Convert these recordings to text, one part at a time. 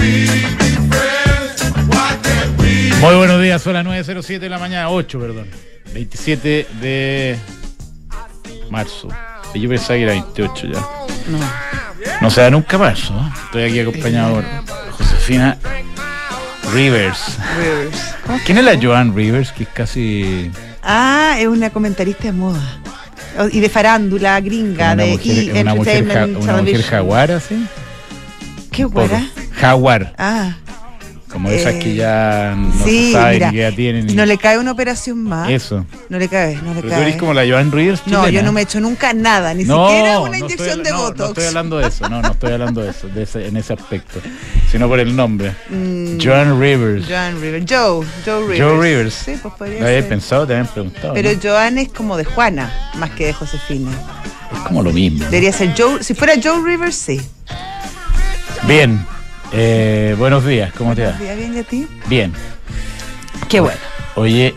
Muy buenos días, son las 9:07 de la mañana, 27 de marzo. Yo pensaba que era 28 ya. No se da nunca marzo, ¿eh? Estoy aquí acompañado por Josefina Rivers. ¿Quién es la Joan Rivers? Que es casi... es una comentarista de moda y de farándula gringa, una mujer jaguar, ¿así? ¿Qué guara? Jaguar. Como esas que ya no se sabe ni qué edad tienen. No le cae una operación más. Eso. No le cae. Pero tú eres como la Joan Rivers chilena. No, yo no me he hecho nunca nada, ni siquiera una inyección de Botox. No estoy hablando de eso, no estoy hablando de eso, en ese aspecto, sino por el nombre. Joan Rivers. Joe Rivers. Joe Rivers. Sí, pues podría ser. Lo había pensado, te habían preguntado. Pero ¿no? Joan es como de Juana, más que de Josefina. Es como lo mismo. Debería ser Joe, si fuera Joe Rivers, sí. Bien. Buenos días, ¿cómo te va? Buenos días, ¿bien y a ti? Bien. Qué bueno. Oye,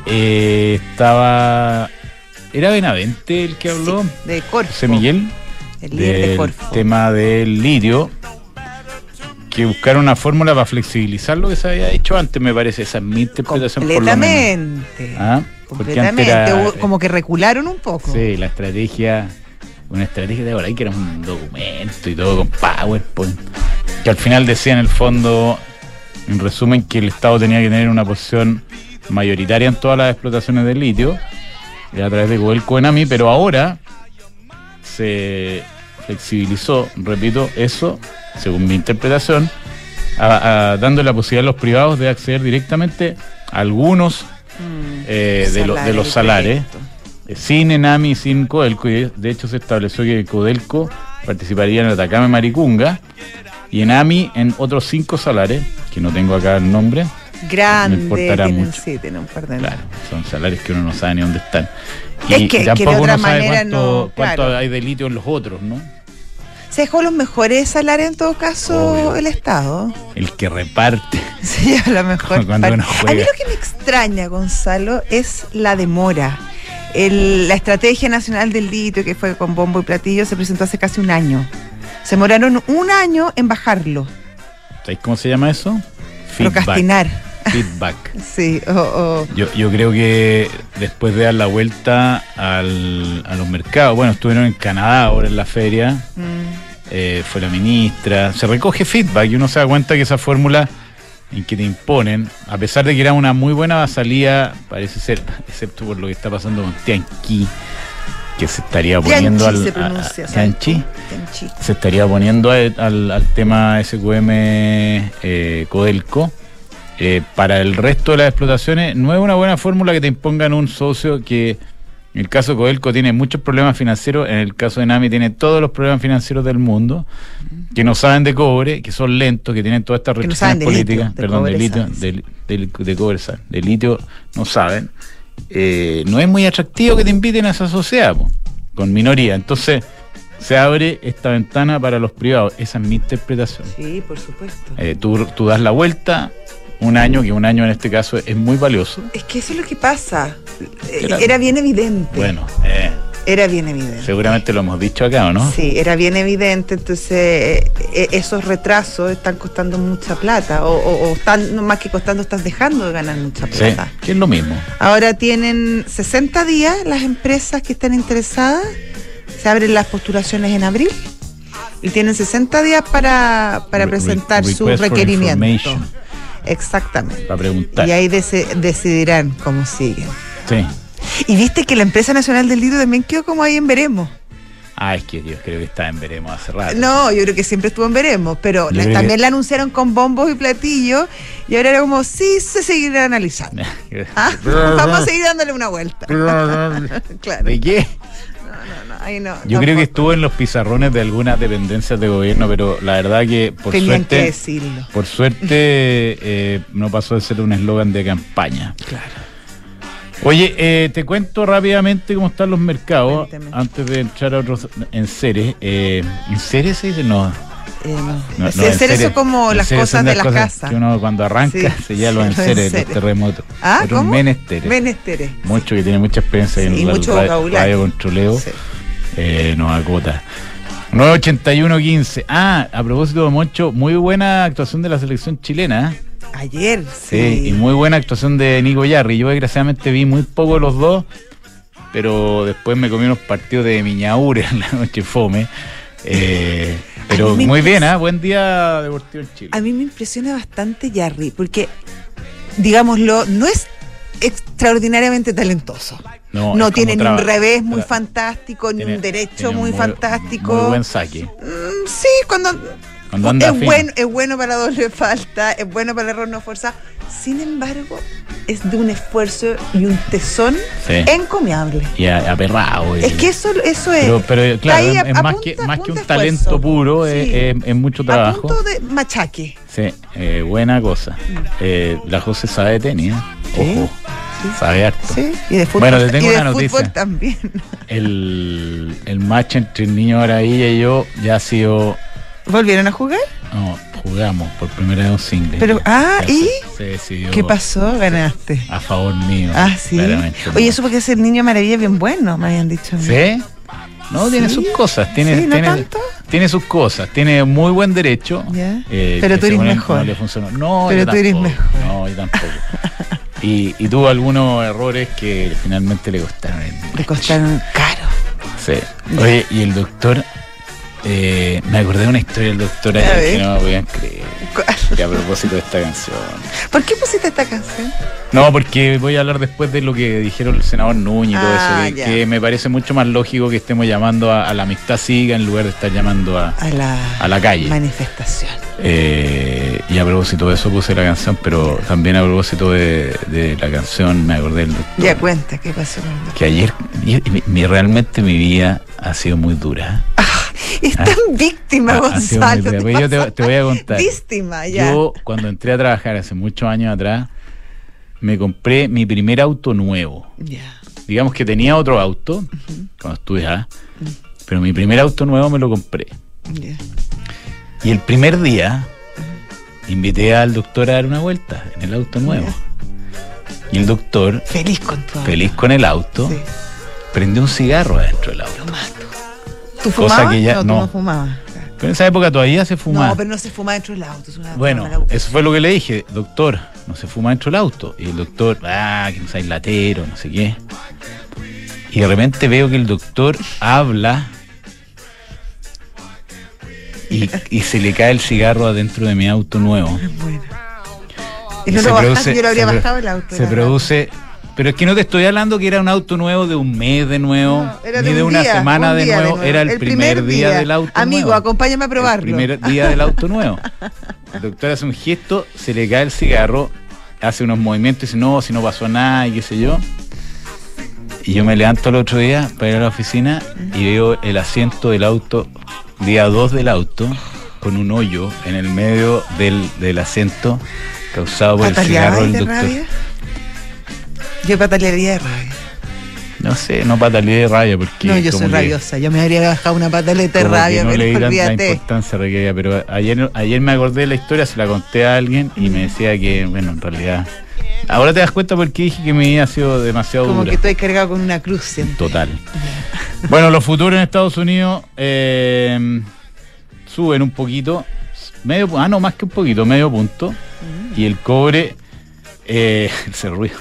¿era Benavente el que habló? Sí, de Corfo. José Miguel. El líder de Corfo. Tema del litio, que buscaron una fórmula para flexibilizar lo que se había hecho antes, me parece. Esa es mi interpretación. Completamente. Completamente. Como que recularon un poco. Sí, una estrategia de ahora, que era un documento y todo con PowerPoint, que al final decía en el fondo, en resumen, que el Estado tenía que tener una posición mayoritaria en todas las explotaciones del litio, a través de Codelco Enami, pero ahora se flexibilizó, repito, eso, según mi interpretación, dando la posibilidad a los privados de acceder directamente a algunos de los salares, sin Enami y sin Codelco, y de hecho se estableció que Codelco participaría en el Atacama y Maricunga, y Enami en otros 5 salares, que no tengo acá el nombre. Grande, me importará mucho. Sí, tienen un par de... Claro, son salarios que uno no sabe ni dónde están. Y que de otra manera cuánto hay de litio en los otros, ¿no? Se dejó los mejores salarios en todo caso. Obvio. El Estado. El que reparte. Sí, a lo mejor. Cuando uno juega. A mí lo que me extraña, Gonzalo, es la demora. La Estrategia Nacional del Litio, que fue con bombo y platillo, se presentó hace casi un año. Se demoraron un año en bajarlo. ¿Sabéis cómo se llama eso? Procrastinar. Feedback. Sí. Yo creo que después de dar la vuelta a los mercados, bueno, estuvieron en Canadá ahora en la feria, fue la ministra, se recoge feedback y uno se da cuenta que esa fórmula en que te imponen, a pesar de que era una muy buena salida, parece ser, excepto por lo que está pasando con Tianqi, que se estaría poniendo Tianqi. Se estaría poniendo al tema SQM Codelco. Para el resto de las explotaciones no es una buena fórmula que te impongan un socio que, en el caso de Codelco, tiene muchos problemas financieros, en el caso de Enami tiene todos los problemas financieros del mundo, que no saben de cobre, que son lentos, que tienen todas estas restricciones políticas, de litio no saben. No es muy atractivo que te inviten a esa sociedad, con minoría. Entonces se abre esta ventana para los privados. Esa es mi interpretación. Sí, por supuesto. Tú das la vuelta, un año en este caso es muy valioso. Es que eso es lo que pasa. Era bien evidente. Bueno, era bien evidente. Seguramente lo hemos dicho acá, ¿o no? Sí, era bien evidente. Entonces, esos retrasos están costando mucha plata. O están, no más que costando, estás dejando de ganar mucha plata. Sí, que es lo mismo. Ahora tienen 60 días las empresas que están interesadas. Se abren las postulaciones en abril. Y tienen 60 días para presentar su requerimiento. Exactamente. Para preguntar. Y ahí decidirán cómo siguen. Sí. Y viste que la empresa nacional del litio también quedó como ahí en veremos. Es que yo creo que está en veremos hace rato. No, yo creo que siempre estuvo en veremos, pero también la anunciaron con bombos y platillos y ahora era como, sí, se seguirá analizando. Vamos a seguir dándole una vuelta. Claro. ¿De qué? No, ahí no. Yo creo que estuvo en los pizarrones de algunas dependencias de gobierno, pero la verdad que por suerte no pasó de ser un eslogan de campaña. Claro. Oye, te cuento rápidamente cómo están los mercados. Cuénteme. Antes de entrar a otros enseres. ¿Enseres se dice? No. Enseres son como las cosas de la casa. Que uno cuando arranca se llama los enseres, los terremotos. ¿Cómo? Menesteres. Mucho, que tiene mucha experiencia en mucho vocabulario. Radio Controleo. Sí. Nos acota. 981-15. A propósito de Moncho, muy buena actuación de la selección chilena. Ayer, sí. Y muy buena actuación de Nico Yarri. Yo desgraciadamente vi muy poco de los dos, pero después me comí unos partidos de Miñaure en la noche fome. Pero muy bien, buen día deportivo en Chile. A mí me impresiona bastante Yarri, porque, digámoslo, no es extraordinariamente talentoso. No tiene ni un revés muy fantástico, ni un derecho muy fantástico. Muy buen saque. Sí, cuando anda es bueno para doble falta, es bueno para el error no forzado. Sin embargo, es de un esfuerzo y un tesón encomiable. Y aperrado. Es que eso es. Pero claro, es más que un talento puro, es mucho trabajo. A punto de machaque. Sí, buena cosa. La José sabe de tenis, ojo. Sí. Sabe harto. Sí, y de fútbol, bueno, te tengo una noticia. Fútbol también. El match entre el niño Maravilla y yo ya ha sido. ¿Volvieron a jugar? No, jugamos por primera vez un single. Pero, ¿y? Se decidió. ¿Qué pasó? Ganaste. A favor mío. Sí. Oye, eso porque ese niño Maravilla es bien bueno, me habían dicho. ¿Sí? No, tiene sus cosas. Tiene sus cosas. Tiene muy buen derecho. Pero tú eres mejor. No le funcionó. No, pero tú eres mejor. No, yo tampoco. Y tuvo algunos errores que finalmente le costaron. Le costaron caro. Sí. Oye, y el doctor, me acordé de una historia del doctor ayer que no me podían creer. Que a propósito de esta canción. ¿Por qué pusiste esta canción? No, porque voy a hablar después de lo que dijeron el senador Núñez y todo eso, que me parece mucho más lógico que estemos llamando a la amistad cívica en lugar de estar llamando a la calle. Manifestación. Y a propósito de eso puse la canción, pero también a propósito de la canción me acordé del doctor. Ya cuenta, ¿qué pasó con el doctor? Que ayer, realmente mi vida ha sido muy dura. Es tan víctima, Gonzalo. Yo te voy a contar. Víctima, ya. Yo, cuando entré a trabajar hace muchos años atrás, me compré mi primer auto nuevo. Digamos que tenía otro auto cuando estuve allá, pero mi primer auto nuevo me lo compré. Y el primer día invité al doctor a dar una vuelta en el auto nuevo. Y el doctor, feliz con el auto, prendió un cigarro adentro del auto. Lo mato. ¿Tú fumabas? No fumabas. Pero en esa época todavía se fumaba. No, pero no se fuma dentro del auto. Bueno, eso fue lo que le dije. Doctor, no se fuma dentro del auto. Y el doctor, que no seas latero, no sé qué. Y de repente veo que el doctor habla y se le cae el cigarro adentro de mi auto nuevo. Bueno. Y no lo bajaste, yo lo habría bajado el auto. Se produce... Pero es que no te estoy hablando que era un auto nuevo de un mes de nuevo, ni de una semana de nuevo. Era el primer día del auto nuevo. Amigo, acompáñame a probarlo. El primer día del auto nuevo. El doctor hace un gesto, se le cae el cigarro, hace unos movimientos y dice, no, si no pasó nada y qué sé yo. Y yo me levanto el otro día para ir a la oficina y veo el asiento del auto, día 2 del auto, con un hoyo en el medio del asiento causado por el cigarro del doctor. Rabia? Yo patalearía de rabia. No sé, no pataleé de rabia porque... No, yo soy rabiosa, yo me habría bajado una pataleta de rabia, no pero le di olvídate. La importancia requerida, pero ayer me acordé de la historia, se la conté a alguien y me decía que, bueno, en realidad... Ahora te das cuenta porque dije que mi vida ha sido demasiado como dura. Que estoy cargado con una cruz siempre. Total. Bueno, los futuros en Estados Unidos suben un poquito, más que un poquito, medio punto, y el cobre, ese ruido...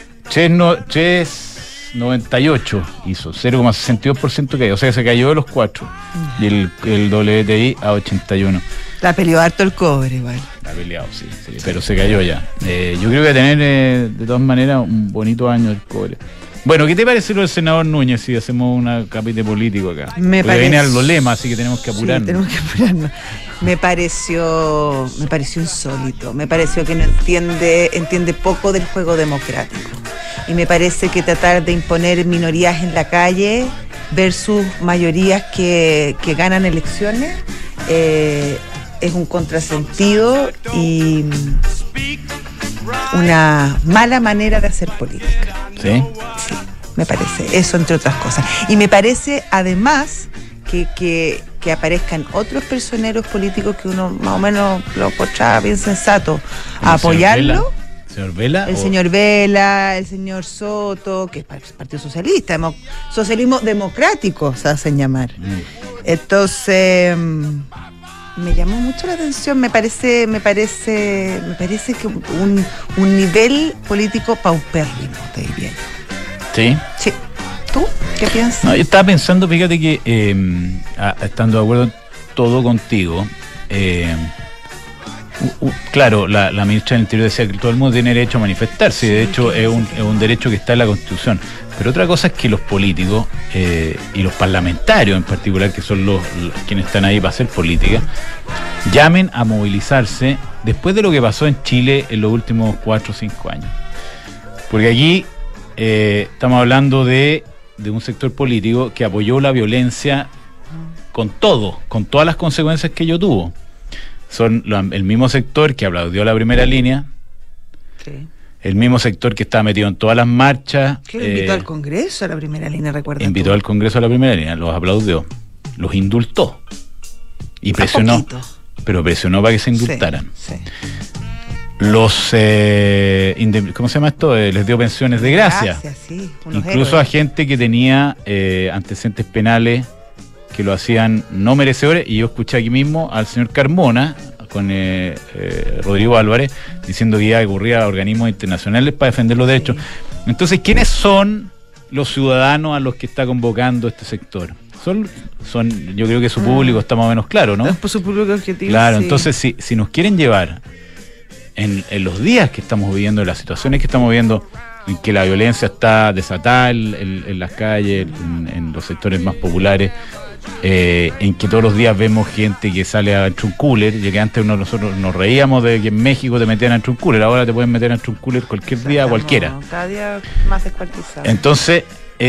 3.98 hizo, 0,62% cayó, o sea, se cayó de los 4. Y el WTI a 81. La peleó harto el cobre igual. La ha peleado, sí, pero se cayó ya. Yo creo que va a tener de todas maneras un bonito año el cobre. Bueno, ¿qué te parece lo del senador Núñez si hacemos un capítulo político acá? Porque viene al lema, así que tenemos que apurarnos. Sí, tenemos que apurarnos. Me pareció insólito. Me pareció que no entiende poco del juego democrático. Y me parece que tratar de imponer minorías en la calle versus mayorías que ganan elecciones es un contrasentido y una mala manera de hacer política. ¿Sí? Sí, me parece. Eso, entre otras cosas. Y me parece, además, que aparezcan otros personeros políticos que uno más o menos lo encontraba bien sensato a apoyarlo. ¿Señor Vela? El señor Vela, el señor Soto, que es Partido Socialista, socialismo democrático se hacen llamar. Entonces, me llamó mucho la atención, me parece que un nivel político paupérrimo, te diría yo. ¿Sí? Sí. ¿Tú qué piensas? No, yo estaba pensando, fíjate que, estando de acuerdo en todo contigo, claro, la ministra del Interior decía que todo el mundo tiene derecho a manifestarse, y de hecho es un derecho que está en la Constitución. Pero otra cosa es que los políticos y los parlamentarios en particular, que son los quienes están ahí para hacer política, llamen a movilizarse después de lo que pasó en Chile en los últimos 4 o 5 años. Porque aquí estamos hablando de un sector político que apoyó la violencia con todas las consecuencias que ello tuvo. Son el mismo sector que aplaudió la primera línea, sí. El mismo sector que estaba metido en todas las marchas. Que lo invitó al Congreso a la primera línea, recuerda. Invitó al Congreso a la primera línea, los aplaudió, los indultó y presionó, pero presionó para que se indultaran. Sí. Los, ¿cómo se llama esto? Les dio pensiones de gracia. Sí, incluso a gente que tenía antecedentes penales que lo hacían no merecedores, y yo escuché aquí mismo al señor Carmona con Rodrigo Álvarez diciendo que iba a recurrir a organismos internacionales para defender los derechos. Entonces, ¿quiénes son los ciudadanos a los que está convocando este sector? Son yo creo que su público está más o menos claro, ¿no? Por su público objetivo. Claro, sí. Entonces si nos quieren llevar en los días que estamos viviendo, en las situaciones que estamos viviendo, en que la violencia está desatada en las calles, en los sectores más populares, en que todos los días vemos gente que sale a un cooler, ya que antes nosotros nos reíamos de que en México te metían a un cooler, ahora te pueden meter a un cooler cualquier día, cualquiera. Cada día más descuartizado. Entonces,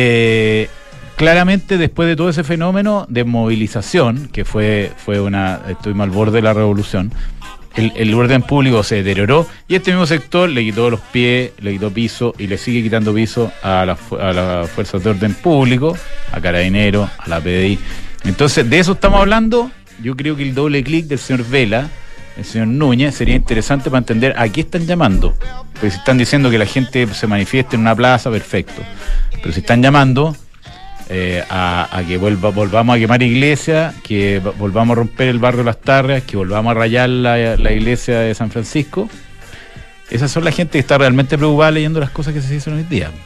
claramente después de todo ese fenómeno de movilización, que estuvimos al borde de la revolución, el orden público se deterioró, y este mismo sector le quitó los pies, le quitó piso y le sigue quitando piso a las fuerzas de orden público, a Carabineros, a la PDI. Entonces, de eso estamos hablando. Yo creo que el doble clic del señor Vela, el señor Núñez, sería interesante para entender a qué están llamando. Porque si están diciendo que la gente se manifieste en una plaza, perfecto. Pero si están llamando a que volvamos a quemar iglesias, que volvamos a romper el barrio Las Tarrias, que volvamos a rayar la iglesia de San Francisco, esas son la gente que está realmente preocupada leyendo las cosas que se dicen hoy día.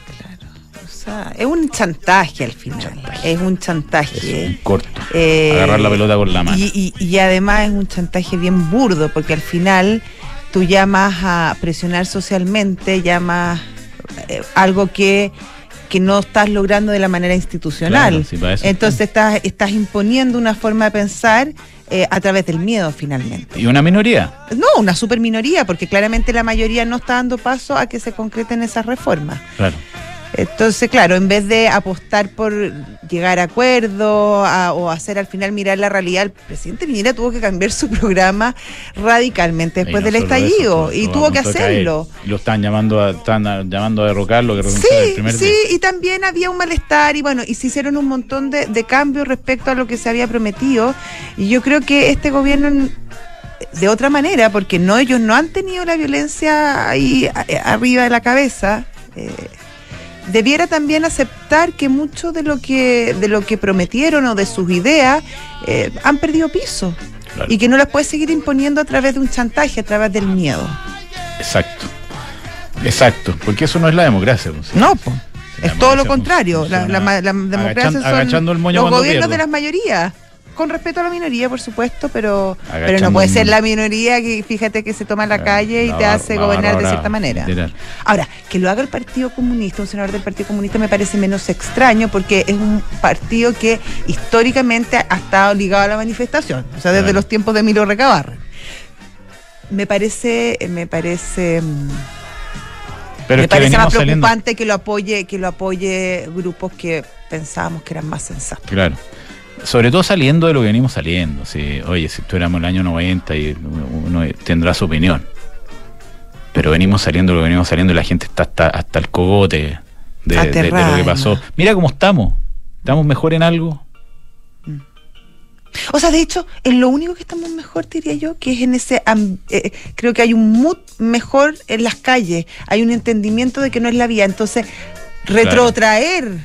Es un chantaje al final. Es un chantaje. Es un corto. Agarrar la pelota con la mano. Y además es un chantaje bien burdo, porque al final tú llamas a presionar socialmente, llamas algo que no estás logrando de la manera institucional. Claro, sí, para eso. Entonces estás imponiendo una forma de pensar a través del miedo, finalmente. ¿Y una minoría? No, una super minoría, porque claramente la mayoría no está dando paso a que se concreten esas reformas. Claro. Entonces, claro, en vez de apostar por llegar a acuerdos o hacer al final mirar la realidad, el presidente Piñera tuvo que cambiar su programa radicalmente después del estallido, y tuvo que hacerlo. Y lo están llamando a derrocarlo, que renunciara el primer día. Sí, y también había un malestar, y bueno, y se hicieron un montón de cambios respecto a lo que se había prometido, y yo creo que este gobierno, de otra manera, porque ellos no han tenido la violencia ahí arriba de la cabeza, debiera también aceptar que mucho de lo que prometieron o de sus ideas han perdido piso. Claro. Y que no las puede seguir imponiendo a través de un chantaje, a través del miedo. Exacto, porque eso no es la democracia. ¿Sí? No, pues. Es todo lo contrario. La democracia son los gobiernos de las mayorías. Con respeto a la minoría, por supuesto, pero no puede ser la minoría que, fíjate, que se toma la calle y te hace gobernar de cierta manera. Ahora, que lo haga el Partido Comunista, un senador del Partido Comunista, me parece menos extraño, porque es un partido que históricamente ha estado ligado a la manifestación, o sea, desde los tiempos de Emilio Recabarren. Me parece más preocupante que lo apoye grupos que pensábamos que eran más sensatos. Claro. Sobre todo saliendo de lo que venimos saliendo. Si estuviéramos en el año 90 y uno tendrá su opinión. Pero venimos saliendo de lo que venimos saliendo, y la gente está hasta el cogote de lo que pasó. Mira cómo estamos. ¿Estamos mejor en algo? O sea, de hecho, en lo único que estamos mejor, diría yo, que es en ese... creo que hay un mood mejor en las calles, hay un entendimiento de que no es la vía, entonces... Retrotraer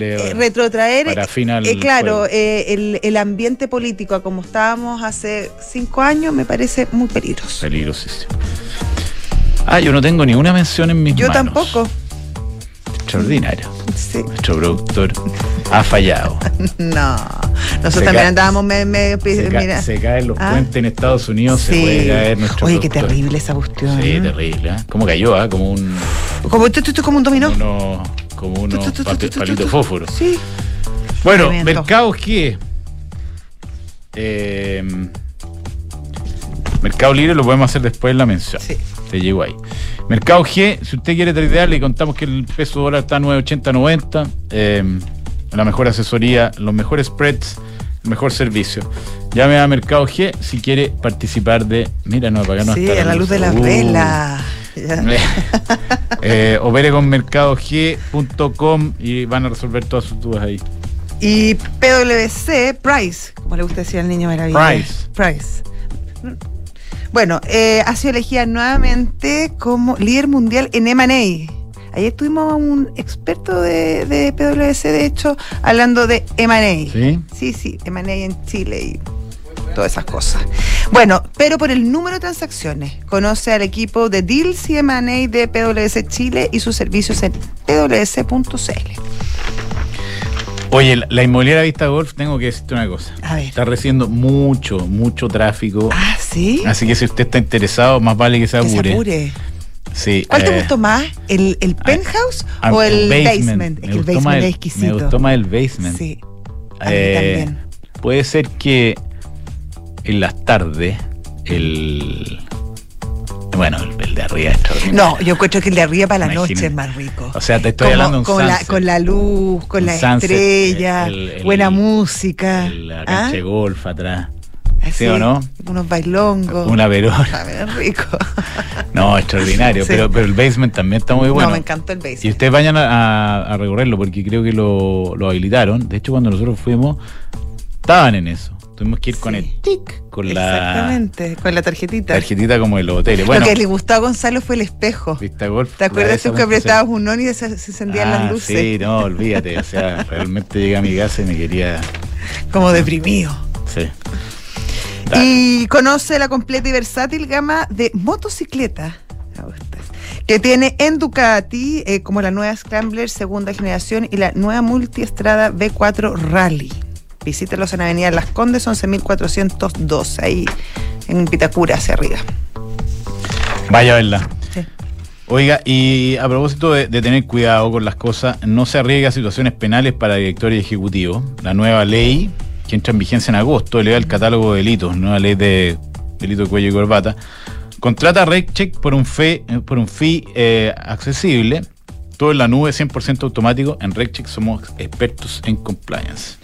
claro, el ambiente político a como estábamos hace 5 años me parece muy peligroso. Peligrosísimo. Yo no tengo ni una mención en mis manos. Yo tampoco. Extraordinario. Sí. Nuestro productor ha fallado. No, nosotros también andábamos medio... Se caen los puentes en Estados Unidos, se puede caer nuestro Oye, productor. Qué terrible esa cuestión. Sí, terrible. ¿Cómo cayó? Como un... Como un dominó. Como unos palitos de fósforo. Sí. Bueno, Mercado G. Mercado Libre lo podemos hacer después en la mención. Sí. Te llego ahí. Mercado G, si usted quiere tradear, le contamos que el peso dólar está a 9.80-90. La mejor asesoría, los mejores spreads, el mejor servicio. Llame a Mercado G si quiere participar de... Mira, no apagamos hasta la luz de las velas. Opere con mercadog.com y van a resolver todas sus dudas ahí. Y PwC, Price, como le gusta decir al niño maravilla. Price. Bueno, ha sido elegida nuevamente como líder mundial en M&A. Ayer tuvimos a un experto de PwC, de hecho, hablando de M&A. ¿Sí? Sí, M&A en Chile y todas esas cosas. Bueno, pero por el número de transacciones, conoce al equipo de Deals y M&A de PwC Chile y sus servicios en pwc.cl. Oye, la inmobiliaria Vista Golf, tengo que decirte una cosa. A ver. Está recibiendo mucho tráfico. ¿Sí? Así que si usted está interesado, más vale que se apure. Sí. ¿Cuál te gustó más? ¿El penthouse o el basement? Es que el basement es exquisito. Me gustó más el basement. Sí, a mí también. Puede ser que en las tardes el de arriba es extraordinario. No, yo encuentro que el de arriba para la noche es más rico. O sea, te estoy hablando con la luz, con la estrella, buena música. La cancha de golf atrás. ¿Sí o no? Unos bailongos. Una verona. Es rico. No, extraordinario. Sí. Pero el basement también está muy bueno. No, me encantó el basement. Y ustedes vayan a recorrerlo porque creo que lo habilitaron. De hecho, cuando nosotros fuimos, estaban en eso. Tuvimos que ir con el tic, exactamente, con la tarjetita. Tarjetita como de los hoteles. Bueno, lo que le gustó a Gonzalo fue el espejo. Vista Golf. ¿Te acuerdas tú que apretabas un on y se encendían las luces? Sí, no, olvídate. O sea, realmente llegué a mi casa y me quería... como deprimido. Sí. Dale. Y conoce la completa y versátil gama de motocicletas que tiene en Ducati, como la nueva Scrambler segunda generación y la nueva Multiestrada V4 Rally. Visítelos en Avenida Las Condes, 11.402, ahí en Vitacura, hacia arriba. Vaya a verla. Sí. Oiga, y a propósito de tener cuidado con las cosas, no se arriesgue a situaciones penales para directores ejecutivos. La nueva ley, que entra en vigencia en agosto, eleva el catálogo de delitos, nueva ley de delito de cuello y corbata, contrata a RegCheck por un fee accesible. Todo en la nube, 100% automático. En RegCheck somos expertos en compliance.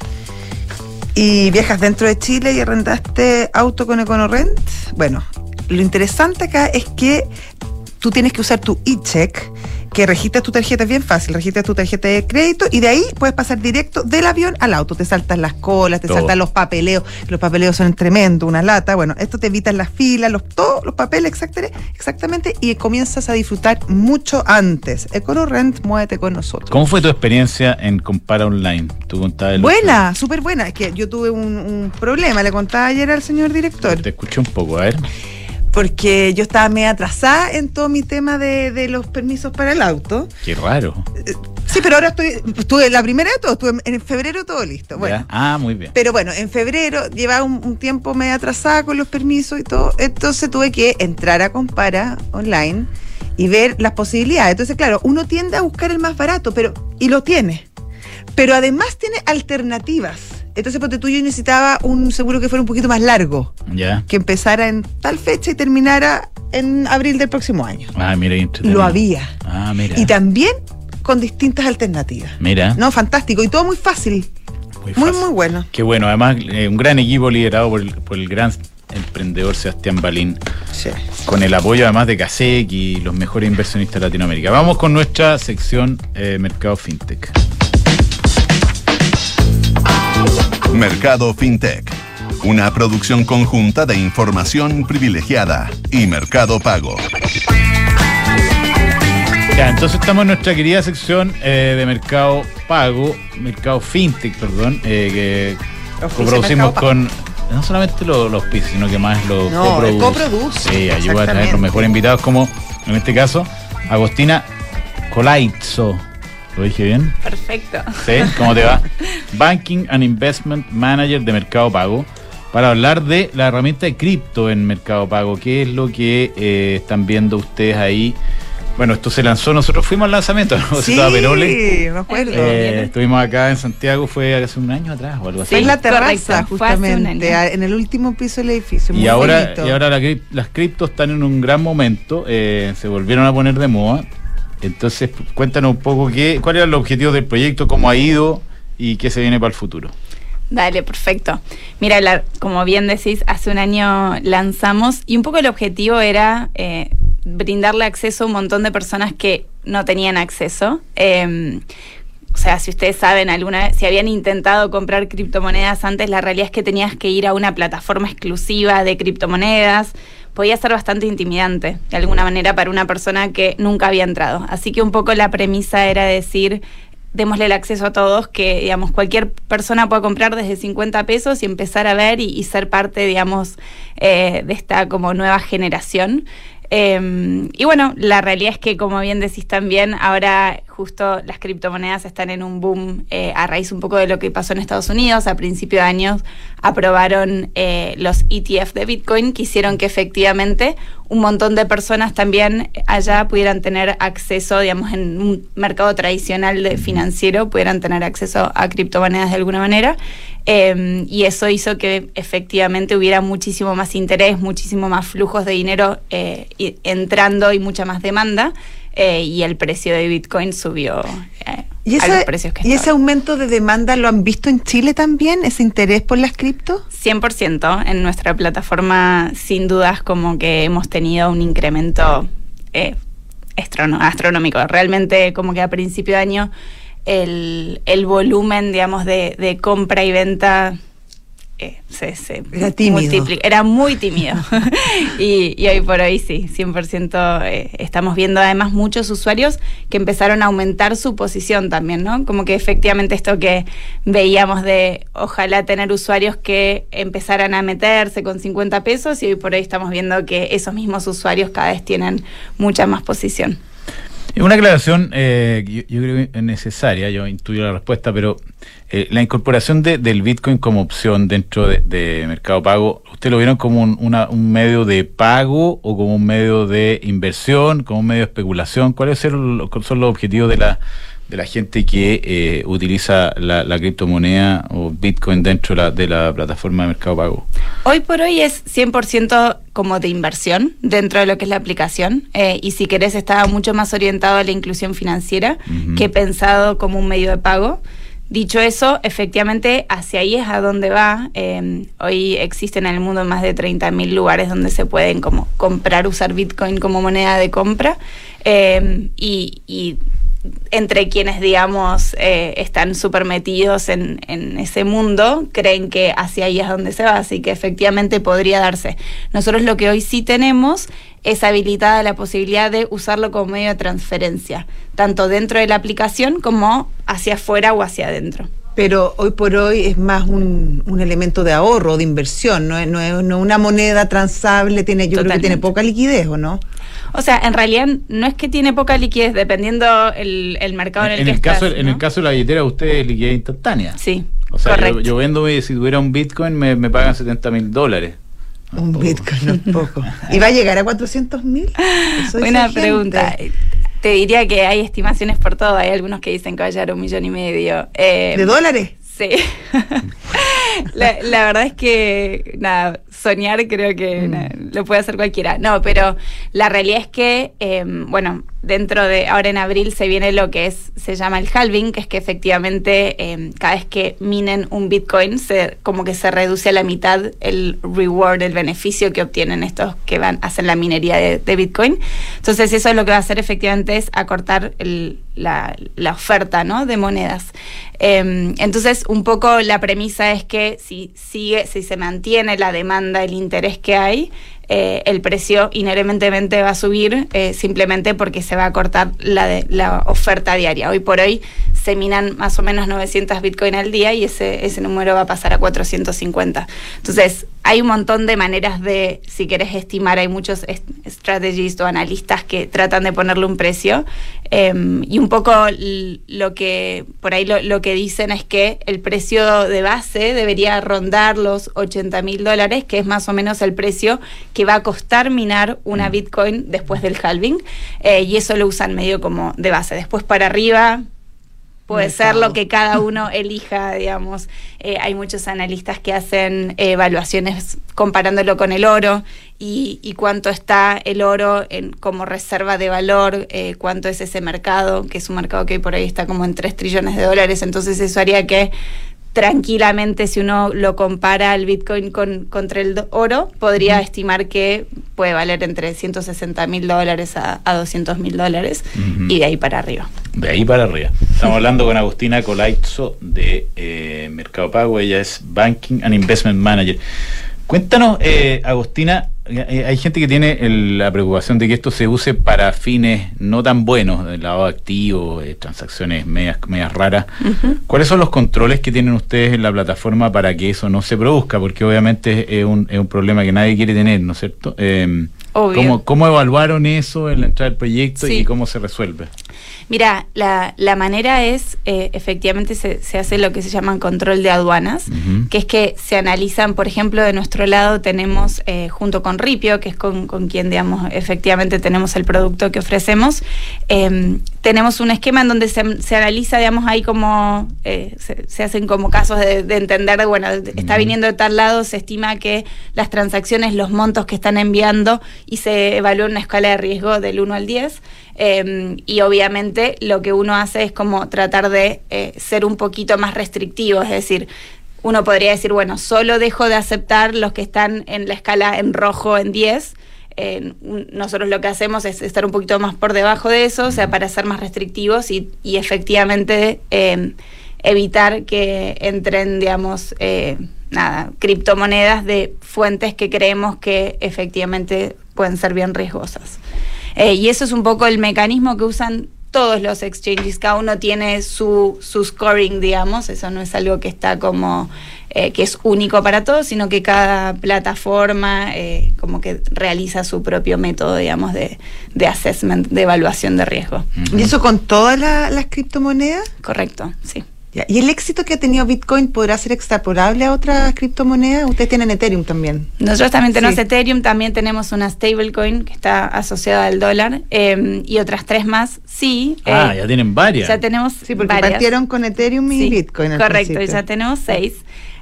¿Y viajas dentro de Chile y arrendaste auto con EconoRent? Bueno, lo interesante acá es que tú tienes que usar tu e-check, que registras tu tarjeta, es bien fácil, registras tu tarjeta de crédito y de ahí puedes pasar directo del avión al auto. Te saltan las colas, te saltan los papeleos son tremendos, una lata. Bueno, esto te evita las filas, todos los papeles exactamente, y comienzas a disfrutar mucho antes. EconoRent, muévete con nosotros. ¿Cómo fue tu experiencia en Compara Online? Tú contabas buena, súper buena. Es que yo tuve un problema, le contaba ayer al señor director. Te escuché un poco, a ver. Porque yo estaba medio atrasada en todo mi tema de los permisos para el auto. Qué raro. Sí, pero ahora estuve la primera de todo, estuve en febrero todo listo. Bueno, muy bien. Pero bueno, en febrero llevaba un tiempo medio atrasada con los permisos y todo, entonces tuve que entrar a Compara Online y ver las posibilidades. Entonces, claro, uno tiende a buscar el más barato, y lo tiene. Pero además tiene alternativas. Entonces, porque tú yo necesitaba un seguro que fuera un poquito más largo. Ya. Que empezara en tal fecha y terminara en abril del próximo año. Mira, lo había. Mira. Y también con distintas alternativas. Mira. No, fantástico. Y todo muy fácil. Muy bueno. Qué bueno. Además, un gran equipo liderado por el gran emprendedor Sebastián Balín. Sí. Con el apoyo además de CASEC y los mejores inversionistas de Latinoamérica. Vamos con nuestra sección Mercado Fintech. Mercado Fintech. Una producción conjunta de Información Privilegiada y Mercado Pago. Ya, entonces estamos en nuestra querida sección de Mercado Pago, Mercado Fintech, perdón, que coproducimos con no solamente los PIS, sino que más los coproduce. Sí, ayuda a traer los mejores invitados, como en este caso, Agostina Colaizzo. ¿Lo dije bien? Perfecto. ¿Sí? ¿Cómo te va? Banking and Investment Manager de Mercado Pago, para hablar de la herramienta de cripto en Mercado Pago. ¿Qué es lo que están viendo ustedes ahí? Bueno, esto se lanzó, nosotros fuimos al lanzamiento, ¿no? Sí, me acuerdo. Estuvimos acá en Santiago, fue hace un año atrás o algo así. En la terraza, justamente, en el último piso del edificio. Y ahora las criptos están en un gran momento, se volvieron a poner de moda. Entonces, cuéntanos un poco cuál era el objetivo del proyecto, cómo ha ido y qué se viene para el futuro. Dale, perfecto. Mira, como bien decís, hace un año lanzamos y un poco el objetivo era brindarle acceso a un montón de personas que no tenían acceso. O sea, si ustedes saben alguna vez, si habían intentado comprar criptomonedas antes, la realidad es que tenías que ir a una plataforma exclusiva de criptomonedas. Podía ser bastante intimidante, de alguna manera, para una persona que nunca había entrado. Así que un poco la premisa era decir, démosle el acceso a todos, que, digamos, cualquier persona pueda comprar desde 50 pesos y empezar a ver y ser parte, digamos, de esta como nueva generación. Y bueno, la realidad es que, como bien decís también, ahora justo las criptomonedas están en un boom a raíz un poco de lo que pasó en Estados Unidos. A principios de años aprobaron los ETF de Bitcoin, que hicieron que efectivamente un montón de personas también allá pudieran tener acceso, digamos, en un mercado tradicional financiero, pudieran tener acceso a criptomonedas de alguna manera. Y eso hizo que efectivamente hubiera muchísimo más interés, muchísimo más flujos de dinero entrando y mucha más demanda, y el precio de Bitcoin subió a los precios que estaban. ¿Y ese aumento de demanda lo han visto en Chile también, ese interés por las cripto? 100%. En nuestra plataforma, sin dudas, como que hemos tenido un incremento astronómico. Realmente, como que a principio de año el volumen, digamos, de compra y venta era tímido. Era muy tímido. y hoy por hoy sí, 100%. Estamos viendo además muchos usuarios que empezaron a aumentar su posición también, ¿no? Como que efectivamente esto que veíamos de ojalá tener usuarios que empezaran a meterse con 50 pesos, y hoy por hoy estamos viendo que esos mismos usuarios cada vez tienen mucha más posición. Una aclaración, yo creo que es necesaria, yo intuyo la respuesta, pero la incorporación del Bitcoin como opción dentro de Mercado Pago, ¿usted lo vieron como un medio de pago o como un medio de inversión, como un medio de especulación? ¿Cuáles son los objetivos de la gente que utiliza la criptomoneda o Bitcoin dentro de la plataforma de Mercado Pago? Hoy por hoy es 100% como de inversión dentro de lo que es la aplicación, y si querés está mucho más orientado a la inclusión financiera que pensado como un medio de pago. Dicho eso, efectivamente hacia ahí es a donde va. Hoy existen en el mundo más de 30.000 lugares donde se pueden como comprar, usar Bitcoin como moneda de compra, y entre quienes, digamos, están súper metidos en ese mundo, creen que hacia ahí es donde se va, así que efectivamente podría darse. Nosotros lo que hoy sí tenemos es habilitada la posibilidad de usarlo como medio de transferencia, tanto dentro de la aplicación como hacia afuera o hacia adentro. Pero hoy por hoy es más un elemento de ahorro, de inversión, no es una moneda transable, yo creo que tiene poca liquidez, ¿o no? O sea, en realidad no es que tiene poca liquidez, dependiendo el mercado en el que estás, ¿no? En el caso de la billetera, usted es liquidez instantánea. Sí, o sea, correcto. yo vendo, si tuviera un Bitcoin, me pagan $70.000. Un Bitcoin no es poco. ¿Y va a llegar a 400.000? Buena pregunta. Te diría que hay estimaciones por todo. Hay algunos que dicen que va a llegar a 1,5 millones. ¿De dólares? Sí. La verdad es que, nada, soñar, creo que lo puede hacer cualquiera. No, pero la realidad es que, dentro de, ahora en abril se viene lo que se llama el halving, que es que efectivamente cada vez que minen un Bitcoin, como que se reduce a la mitad el reward, el beneficio que obtienen estos que hacen la minería de Bitcoin. Entonces eso lo que va a hacer efectivamente es acortar la oferta, ¿no?, de monedas. Entonces un poco la premisa es que si se mantiene la demanda, el interés que hay, el precio inherentemente va a subir, simplemente porque se va a cortar la oferta diaria. Hoy por hoy se minan más o menos 900 Bitcoin al día y ese número va a pasar a 450. Entonces hay un montón de maneras de, si querés estimar, hay muchos strategists o analistas que tratan de ponerle un precio, y un poco lo que por ahí lo que dicen es que el precio de base debería rondar los $80,000, que es más o menos el precio que va a costar minar una Bitcoin después del halving, y eso lo usan medio como de base. Después para arriba puede ser lo que cada uno elija, digamos. Hay muchos analistas que hacen evaluaciones comparándolo con el oro y cuánto está el oro como reserva de valor, cuánto es ese mercado, que es un mercado que por ahí está como en $3 trillones. Entonces eso haría que tranquilamente, si uno lo compara al Bitcoin contra el oro, podría estimar que puede valer entre $160,000 a $200,000, y de ahí para arriba. De ahí para arriba. Estamos hablando con Agustina Colaizzo de Mercado Pago. Ella es Banking and Investment Manager. Cuéntanos, Agustina, hay gente que tiene la preocupación de que esto se use para fines no tan buenos, de lavado de activos, transacciones medias raras. ¿Cuáles son los controles que tienen ustedes en la plataforma para que eso no se produzca? Porque obviamente es un problema que nadie quiere tener, ¿no es cierto? ¿Cómo evaluaron eso en la entrada del proyecto y cómo se resuelve? Mira, la manera es, efectivamente se hace lo que se llama control de aduanas, que es que se analizan, por ejemplo, de nuestro lado tenemos, junto con Ripio, que es con quien, digamos, efectivamente tenemos el producto que ofrecemos, tenemos un esquema en donde se analiza, digamos, ahí como, se hacen como casos de entender, bueno, está viniendo de tal lado, se estima que las transacciones, los montos que están enviando, y se evalúa una escala de riesgo del 1 al 10, y obviamente lo que uno hace es como tratar de ser un poquito más restrictivo, es decir, uno podría decir, bueno, solo dejo de aceptar los que están en la escala en rojo en 10. Nosotros lo que hacemos es estar un poquito más por debajo de eso, o sea, para ser más restrictivos y efectivamente evitar que entren, digamos, criptomonedas de fuentes que creemos que efectivamente pueden ser bien riesgosas. Y eso es un poco el mecanismo que usan todos los exchanges. Cada uno tiene su scoring, digamos. Eso no es algo que está como que es único para todos, sino que cada plataforma como que realiza su propio método, digamos, de assessment, de evaluación de riesgo. ¿Y eso con todas las criptomonedas? Correcto, sí. ¿Y el éxito que ha tenido Bitcoin podrá ser extrapolable a otras criptomonedas? Ustedes tienen Ethereum también. Nosotros también tenemos Ethereum, también tenemos una stablecoin que está asociada al dólar, y otras 3 más, sí. Ya tienen varias. Ya tenemos porque varias. partieron con Ethereum y Bitcoin. Correcto, ya tenemos 6.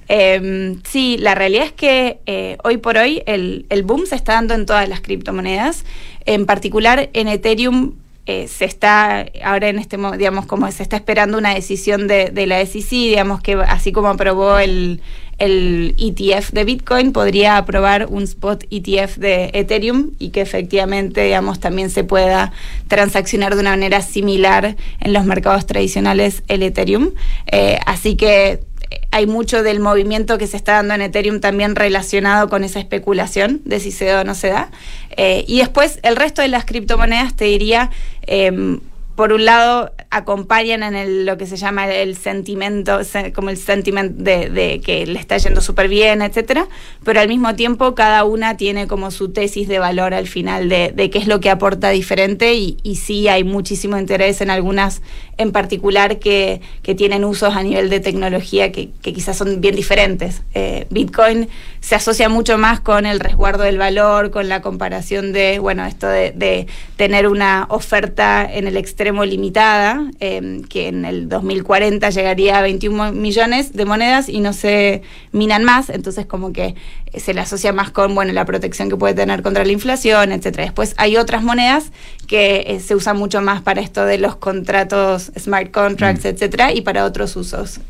Sí, la realidad es que hoy por hoy el boom se está dando en todas las criptomonedas, en particular en Ethereum. Se está ahora en digamos, como se está esperando una decisión de la SEC, digamos, que así como aprobó el ETF de Bitcoin, podría aprobar un spot ETF de Ethereum y que efectivamente, digamos, también se pueda transaccionar de una manera similar en los mercados tradicionales el Ethereum. Así que hay mucho del movimiento que se está dando en Ethereum también relacionado con esa especulación de si se da o no se da. Y después el resto de las criptomonedas, te diría, por un lado acompañan en lo que se llama el sentimiento, como el sentiment de que le está yendo súper bien, etcétera, pero al mismo tiempo cada una tiene como su tesis de valor al final de qué es lo que aporta diferente, y sí hay muchísimo interés en algunas en particular que tienen usos a nivel de tecnología que quizás son bien diferentes. Bitcoin se asocia mucho más con el resguardo del valor, con la comparación de, bueno, esto de tener una oferta en el extremo extremo limitada, que en el 2040 llegaría a 21 millones de monedas y no se minan más, entonces como que se le asocia más con, bueno, la protección que puede tener contra la inflación, etcétera. Después hay otras monedas que se usan mucho más para esto de los contratos, smart contracts, etcétera, y para otros usos.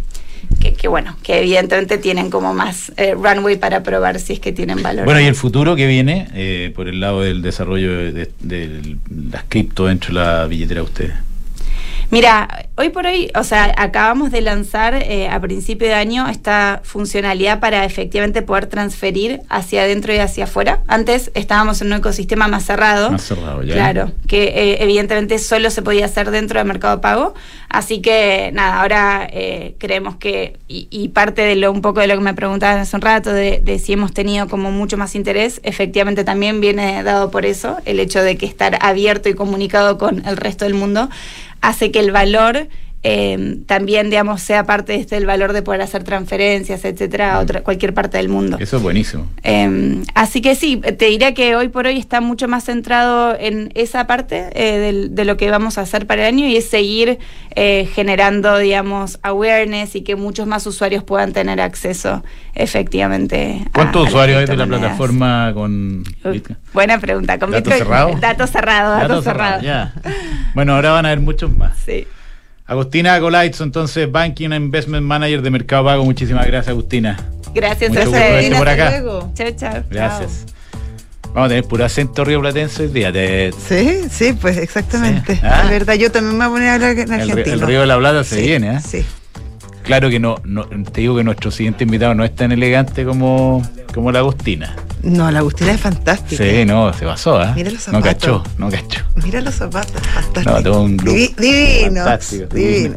Que evidentemente tienen como más runway para probar si es que tienen valor. Bueno, y el futuro que viene por el lado del desarrollo de las cripto dentro de la billetera de ustedes. Mira, hoy por hoy, o sea, acabamos de lanzar a principio de año esta funcionalidad para efectivamente poder transferir hacia adentro y hacia afuera. Antes estábamos en un ecosistema más cerrado. Más cerrado, ya. Claro, que evidentemente solo se podía hacer dentro del Mercado Pago. Así que, nada, ahora creemos que, y parte de un poco de lo que me preguntaban hace un rato, de si hemos tenido como mucho más interés, efectivamente también viene dado por eso, el hecho de que estar abierto y comunicado con el resto del mundo hace que el valor también, digamos, sea parte del valor de poder hacer transferencias, etcétera, a cualquier parte del mundo. Eso es buenísimo. Así que sí, te diría que hoy por hoy está mucho más centrado en esa parte de lo que vamos a hacer para el año, y es seguir generando, digamos, awareness y que muchos más usuarios puedan tener acceso efectivamente. ¿Cuántos usuarios hay de la plataforma con Bitcoin? Buena pregunta. ¿Con ¿Datos cerrados? Datos cerrados. Ya. Bueno, ahora van a haber muchos más. Sí. Agustina Colaizzo, entonces Banking and Investment Manager de Mercado Pago. Muchísimas gracias, Agustina. Gracias a ustedes. Por acá. Chao. Gracias. Vamos a tener puro acento rioplatense hoy día. Sí, pues exactamente. ¿Sí? ¿Ah? Es verdad, yo también me voy a poner a hablar en argentino. El Río de la Plata se viene, ¿eh? Sí. Claro que no, te digo que nuestro siguiente invitado no es tan elegante como la Agustina. No, la Agustina es fantástica. Sí, no, se pasó, ¿eh? Mira los zapatos. No cachó. Mira los zapatos, fantástico. No, todo un look divino. Fantástico. Divino.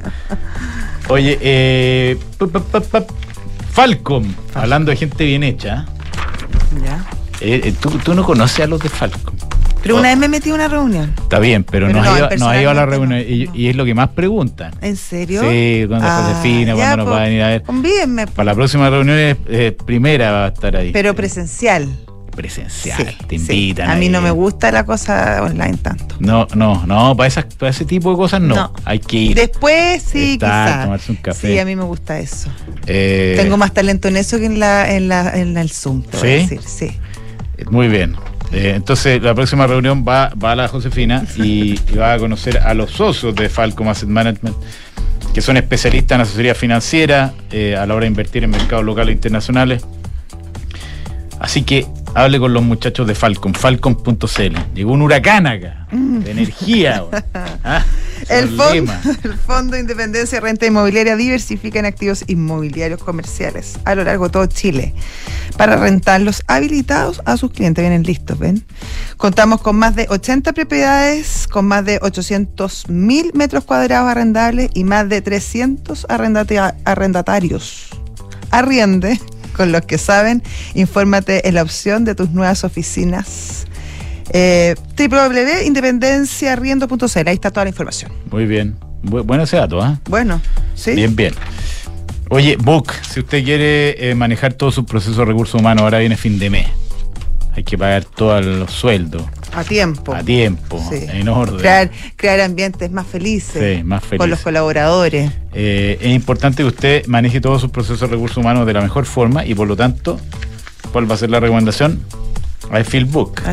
Oye, Falcom, hablando de gente bien hecha. Ya. ¿Tú no conoces a los de Falcom? Pero una vez me metí a una reunión. Está bien, pero no ha ido a la reunión. Y es lo que más preguntan. ¿En serio? Sí, cuando Josefina, cuando nos va a venir a ver. Convídenme. Para la próxima reunión primera va a estar ahí. Pero presencial. Presencial, Sí, te invitan. A mí no me gusta la cosa online tanto. No, para ese tipo de cosas no. Hay que ir. Después sí, quizás. Tomarse un café. Sí, a mí me gusta eso. Tengo más talento en eso que en el Zoom, te voy a decir. Sí. Muy bien. Entonces la próxima reunión va a la Josefina y va a conocer a los socios de Falcom Asset Management, que son especialistas en asesoría financiera a la hora de invertir en mercados locales e internacionales. Así que hable con los muchachos de Falcom, falcom.cl. Llegó un huracán acá, de energía. El Fondo de Independencia de Renta Inmobiliaria diversifica en activos inmobiliarios comerciales a lo largo de todo Chile para rentarlos habilitados a sus clientes. Vienen listos, ¿ven? Contamos con más de 80 propiedades, con más de 800.000 metros cuadrados arrendables y más de 300 arrendatarios. Arriende con los que infórmate en la opción de tus nuevas oficinas. www.independenciarriendo.cl. Ahí está toda la información. Muy bien. Bueno ese dato, ¿eh? Bueno, sí. Bien. Oye, Book, si usted quiere manejar todo su proceso de recursos humanos, ahora viene fin de mes. Hay que pagar todos los sueldos. A tiempo, sí. En orden. Crear ambientes más felices. Sí, más felices. Con los colaboradores. Es importante que usted maneje todos sus procesos de recursos humanos de la mejor forma y por lo tanto, ¿cuál va a ser la recomendación? iFeelBook.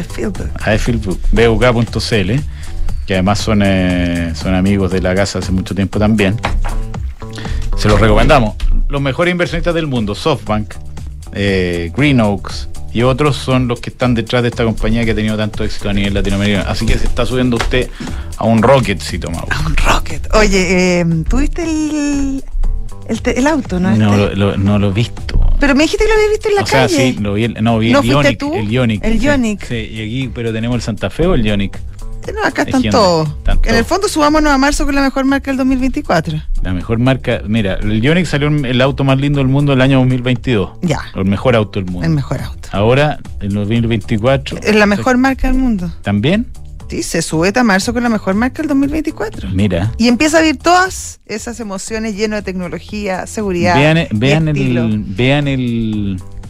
BUK.cl, que además son amigos de la casa hace mucho tiempo también. Se los recomendamos. Los mejores inversionistas del mundo, SoftBank, Green Oaks y otros son los que están detrás de esta compañía que ha tenido tanto éxito a nivel latinoamericano. Así que se está subiendo usted a un rocketcito, Mau. A un rocket. Oye, ¿tuviste el auto, no? No lo he visto. Pero me dijiste que lo habías visto en la calle. O sea, sí, lo vi. Vi ¿No el fuiste Ioniq. tú? El Ioniq. El Ioniq. Sí, y aquí, pero tenemos el Santa Fe o el Ioniq. No, acá están todos. En el fondo subámonos a marzo con la mejor marca del 2024. La mejor marca, mira, el Ioniq salió el auto más lindo del mundo el año 2022. Ya. El mejor auto del mundo. El mejor auto. Ahora, en 2024. Es la mejor marca del mundo. ¿También? Sí, se sube a marzo con la mejor marca del 2024. Mira. Y empieza a vivir todas esas emociones llenas de tecnología, seguridad. Vean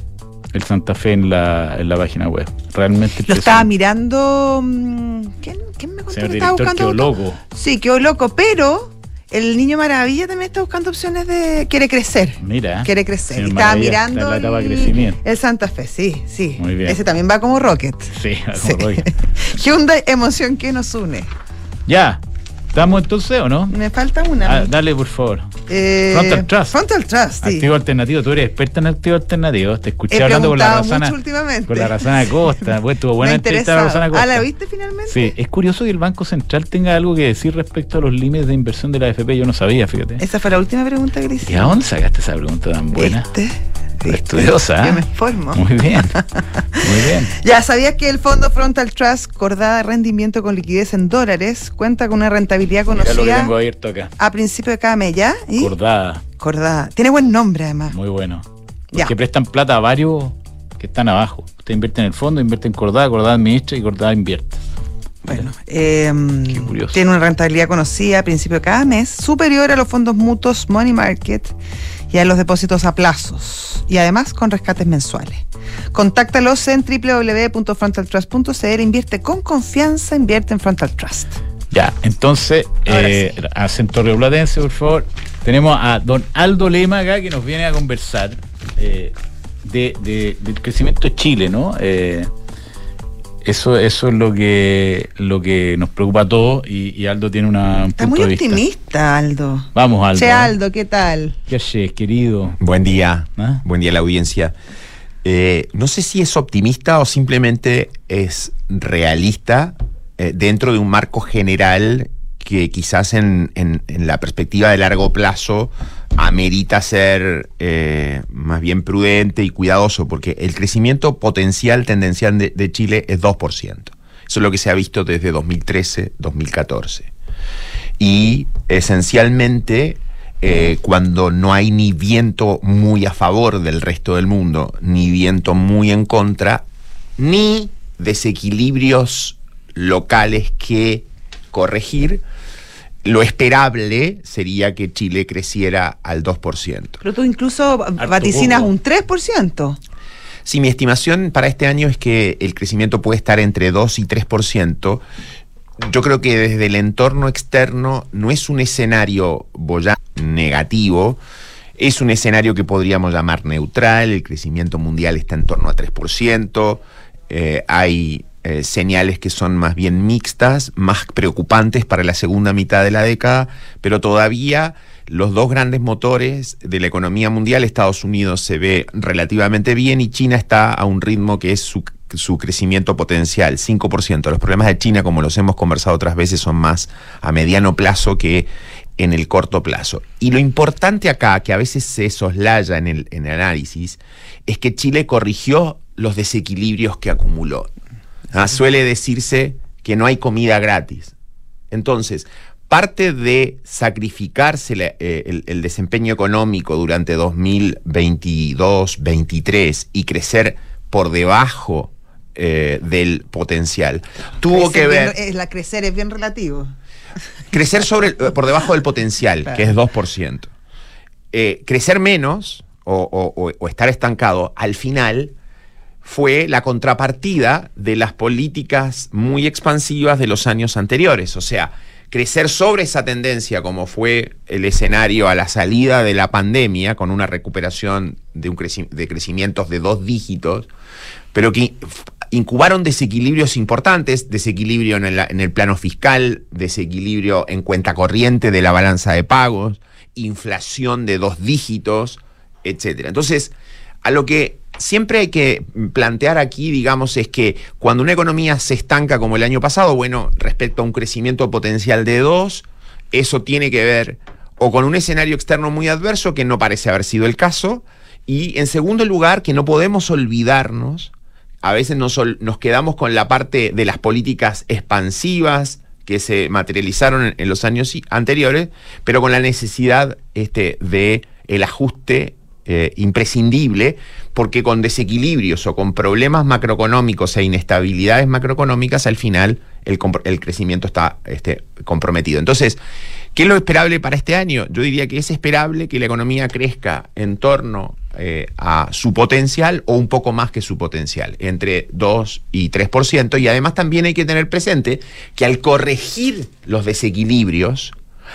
el Santa Fe en la página web. Realmente lo estaba mirando. ¿Quién me contó señor que estaba buscando? Quedó loco. Sí, quedó loco, pero el Niño Maravilla también está buscando opciones de... Quiere crecer. Mira. Quiere crecer. Estaba mirando la etapa de crecimiento. El Santa Fe, sí. Muy bien. Ese también va como Rocket. Sí, va como Rocket. Hyundai, emoción que nos une. Ya. ¿Estamos entonces o no? Me falta una. Dale, por favor. Frontal Trust. Frontal Trust, sí. Activo alternativo. Tú eres experta en activo alternativo. Te escuché hablando con la Rosana. Con la Rosana Acosta. Pues tuvo buena entrevista la Rosana Acosta. ¿La viste finalmente? Sí. Es curioso que el Banco Central tenga algo que decir respecto a los límites de inversión de la AFP. Yo no sabía, fíjate. Esa fue la última pregunta que le hice. ¿Y a dónde sacaste esa pregunta tan buena? ¿Viste? Estudiosa, Yo me informo. Muy bien. Muy bien. Ya, ¿sabías que el fondo Frontal Trust, Cordada de rendimiento con liquidez en dólares, cuenta con una rentabilidad conocida? Mira lo que tengo abierto acá. A principio de cada mes, ¿ya? ¿Y? Cordada. Tiene buen nombre, además. Muy bueno. Porque prestan plata a varios que están abajo. Usted invierte en el fondo, invierte en Cordada, Cordada administra y Cordada invierte. Bueno, tiene una rentabilidad conocida a principio de cada mes, superior a los fondos mutuos Money Market y a los depósitos a plazos, y además con rescates mensuales. Contáctalos en www.frontaltrust.cl. Invierte con confianza, invierte en Frontal Trust. Ya, entonces, acento rioplatense, por favor. Tenemos a don Aldo Lema acá, que nos viene a conversar del crecimiento de Chile, ¿no? Eso es lo que nos preocupa a todos, y Aldo tiene un Está punto muy de vista. optimista, Aldo. Vamos, Aldo. Che, Aldo, ¿qué tal? ¿Qué haces, querido? Buen día. Buen día a la audiencia. No sé si es optimista o simplemente es realista dentro de un marco general que quizás en la perspectiva de largo plazo amerita ser más bien prudente y cuidadoso, porque el crecimiento potencial tendencial de Chile es 2%. Eso es lo que se ha visto desde 2013, 2014. Y esencialmente, cuando no hay ni viento muy a favor del resto del mundo, ni viento muy en contra, ni desequilibrios locales que corregir, lo esperable sería que Chile creciera al 2%. Pero tú incluso vaticinas un 3%. Sí, mi estimación para este año es que el crecimiento puede estar entre 2 y 3%. Yo creo que desde el entorno externo no es un escenario negativo, es un escenario que podríamos llamar neutral. El crecimiento mundial está en torno a 3%, hay señales que son más bien mixtas, más preocupantes para la segunda mitad de la década, pero todavía los dos grandes motores de la economía mundial, Estados Unidos se ve relativamente bien y China está a un ritmo que es su crecimiento potencial, 5%. Los problemas de China, como los hemos conversado otras veces, son más a mediano plazo que en el corto plazo. Y lo importante acá, que a veces se soslaya en el análisis, es que Chile corrigió los desequilibrios que acumuló. Suele decirse que no hay comida gratis. Entonces, parte de sacrificarse el desempeño económico durante 2022, 2023 y crecer por debajo del potencial, tuvo que ver... crecer es bien relativo. Crecer por debajo del potencial, claro, que es 2%. Crecer menos o estar estancado, al final fue la contrapartida de las políticas muy expansivas de los años anteriores. O sea, crecer sobre esa tendencia, como fue el escenario a la salida de la pandemia, con una recuperación de crecimientos de 2 dígitos, pero que incubaron desequilibrios importantes, desequilibrio en el plano fiscal, desequilibrio en cuenta corriente de la balanza de pagos, inflación de 2 dígitos, etcétera. Entonces, a lo que siempre hay que plantear aquí, digamos, es que cuando una economía se estanca como el año pasado, bueno, respecto a un crecimiento potencial de 2, eso tiene que ver o con un escenario externo muy adverso, que no parece haber sido el caso, y en segundo lugar, que no podemos olvidarnos, a veces nos quedamos con la parte de las políticas expansivas que se materializaron en los años anteriores, pero con la necesidad de el ajuste imprescindible, porque con desequilibrios o con problemas macroeconómicos e inestabilidades macroeconómicas, al final el crecimiento está comprometido. Entonces, ¿Qué es lo esperable para este año? Yo diría que es esperable que la economía crezca en torno a su potencial o un poco más que su potencial, entre 2 y 3%. Y además también hay que tener presente que al corregir los desequilibrios,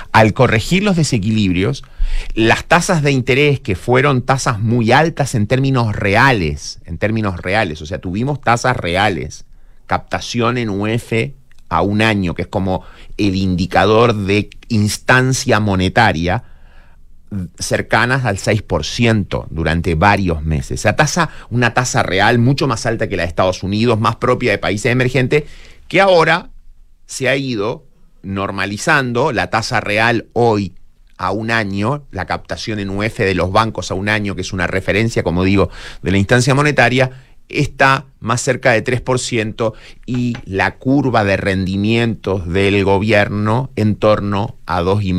las tasas de interés, que fueron tasas muy altas en términos reales, o sea, tuvimos tasas reales, captación en UF a un año, que es como el indicador de instancia monetaria, cercanas al 6% durante varios meses. Una tasa real mucho más alta que la de Estados Unidos, más propia de países emergentes, que ahora se ha ido normalizando. La tasa real hoy a un año, la captación en UF de los bancos a un año, que es una referencia, como digo, de la instancia monetaria, está más cerca de 3%, y la curva de rendimientos del gobierno en torno a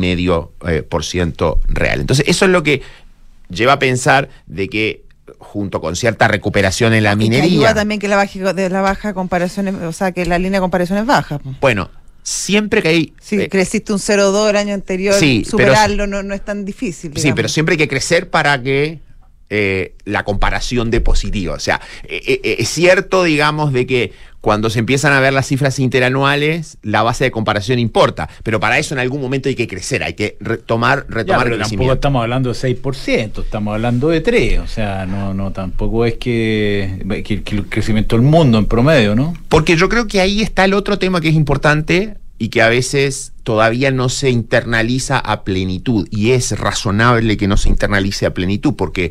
2,5% real. Entonces, eso es lo que lleva a pensar de que, junto con cierta recuperación en la minería... ayuda también que la baja comparación, o sea, que la línea de comparación es baja. Bueno, siempre que hay... Sí, creciste un 0,2 el año anterior, sí, superarlo no es tan difícil, digamos. Sí, pero siempre hay que crecer para que la comparación de positivo. O sea, es cierto, digamos, de que cuando se empiezan a ver las cifras interanuales, la base de comparación importa, pero para eso en algún momento hay que crecer, hay que retomar el crecimiento. Tampoco estamos hablando de 6%, estamos hablando de 3%, o sea, no tampoco es que el crecimiento del mundo en promedio, ¿no? Porque yo creo que ahí está el otro tema que es importante y que a veces todavía no se internaliza a plenitud, y es razonable que no se internalice a plenitud, porque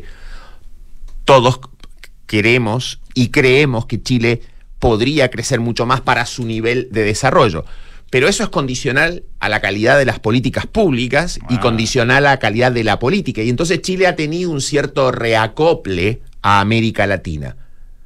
todos queremos y creemos que Chile podría crecer mucho más para su nivel de desarrollo. Pero eso es condicional a la calidad de las políticas públicas y condicional a la calidad de la política. Y entonces Chile ha tenido un cierto reacople a América Latina.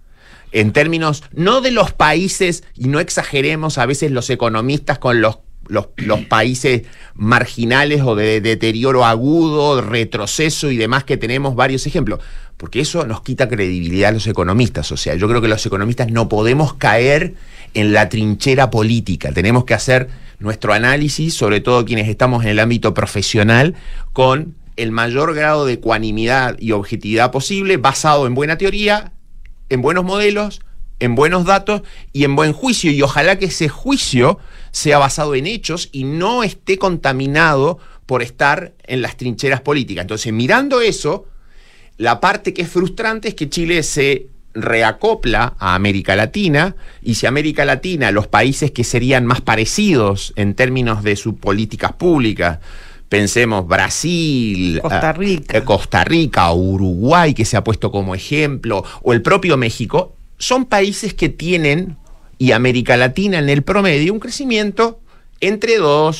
En términos, no de los países, y no exageremos a veces los economistas con los países marginales o de deterioro agudo, retroceso y demás, que tenemos varios ejemplos, porque eso nos quita credibilidad a los economistas. O sea, yo creo que los economistas no podemos caer en la trinchera política, tenemos que hacer nuestro análisis, sobre todo quienes estamos en el ámbito profesional, con el mayor grado de ecuanimidad y objetividad posible, basado en buena teoría, en buenos modelos, en buenos datos y en buen juicio, y ojalá que ese juicio sea basado en hechos y no esté contaminado por estar en las trincheras políticas. Entonces, mirando eso, la parte que es frustrante es que Chile se reacopla a América Latina, y si América Latina, los países que serían más parecidos en términos de sus políticas públicas, pensemos Brasil, Costa Rica, Uruguay, que se ha puesto como ejemplo, o el propio México, son países que tienen, y América Latina en el promedio, un crecimiento entre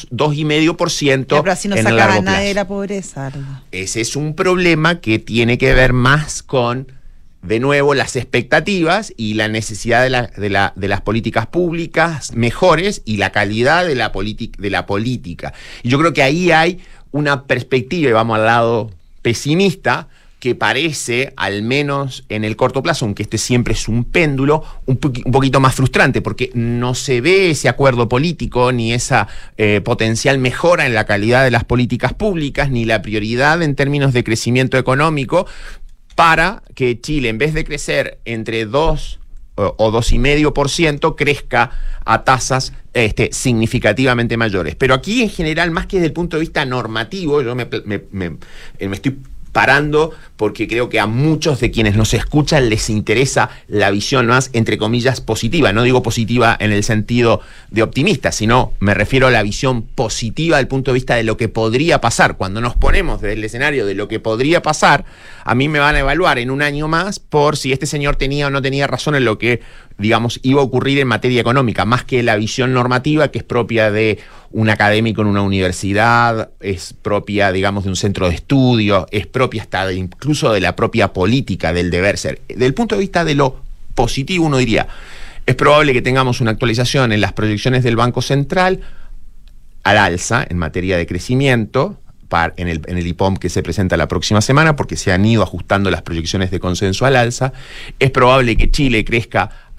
2,5% pero así no en el sacaba largo nada plazo. de la pobreza. Ese es un problema que tiene que ver más con, de nuevo, las expectativas y la necesidad de las políticas públicas mejores y la calidad de la política. Y yo creo que ahí hay una perspectiva, y vamos al lado pesimista, que parece, al menos en el corto plazo, aunque este siempre es un péndulo, un poquito más frustrante, porque no se ve ese acuerdo político, ni esa potencial mejora en la calidad de las políticas públicas, ni la prioridad en términos de crecimiento económico, para que Chile, en vez de crecer entre 2 o 2,5%, crezca a tasas significativamente mayores. Pero aquí, en general, más que desde el punto de vista normativo, yo me estoy parando porque creo que a muchos de quienes nos escuchan les interesa la visión más, entre comillas, positiva. No digo positiva en el sentido de optimista, sino me refiero a la visión positiva del punto de vista de lo que podría pasar. Cuando nos ponemos desde el escenario de lo que podría pasar, a mí me van a evaluar en un año más por si este señor tenía o no tenía razón en lo que, digamos, iba a ocurrir en materia económica, más que la visión normativa, que es propia de un académico en una universidad, es propia, digamos, de un centro de estudio, es propia hasta incluso de la propia política, del deber ser. Desde el punto de vista de lo positivo, uno diría, es probable que tengamos una actualización en las proyecciones del Banco Central al alza en materia de crecimiento, en el IPOM que se presenta la próxima semana, porque se han ido ajustando las proyecciones de consenso al alza. Es probable que Chile crezca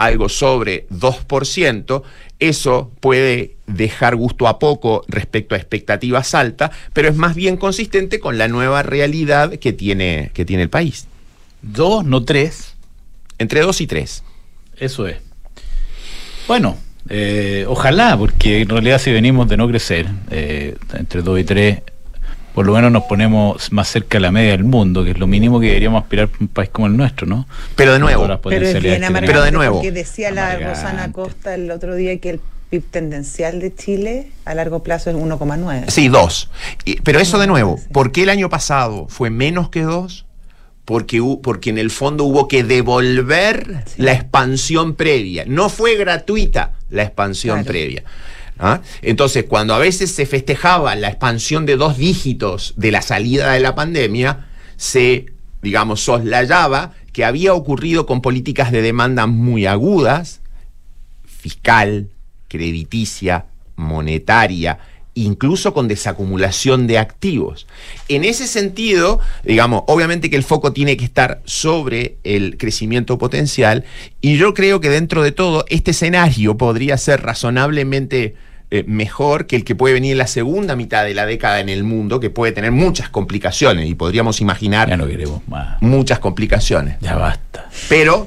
algo sobre 2%, eso puede dejar gusto a poco respecto a expectativas altas, pero es más bien consistente con la nueva realidad que tiene el país. 2, no 3. Entre 2 y 3. Eso es. Bueno, ojalá, porque en realidad si venimos de no crecer, entre 2 y 3, por lo menos nos ponemos más cerca de la media del mundo, que es lo mínimo que deberíamos aspirar para un país como el nuestro, ¿no? Pero de nuevo, pero de nuevo, porque decía la Rosana Costa el otro día que el PIB tendencial de Chile a largo plazo es 1,9. Sí, 2. Pero eso de nuevo, ¿por qué el año pasado fue menos que 2? Porque en el fondo hubo que devolver la expansión previa. No fue gratuita la expansión previa. ¿Ah? Entonces, cuando a veces se festejaba la expansión de 2 dígitos de la salida de la pandemia, se, digamos, soslayaba que había ocurrido con políticas de demanda muy agudas, fiscal, crediticia, monetaria, incluso con desacumulación de activos. En ese sentido, digamos, obviamente que el foco tiene que estar sobre el crecimiento potencial, y yo creo que dentro de todo este escenario podría ser razonablemente mejor que el que puede venir en la segunda mitad de la década en el mundo, que puede tener muchas complicaciones, y podríamos imaginar ya no queremos más. Muchas complicaciones. Ya basta. Pero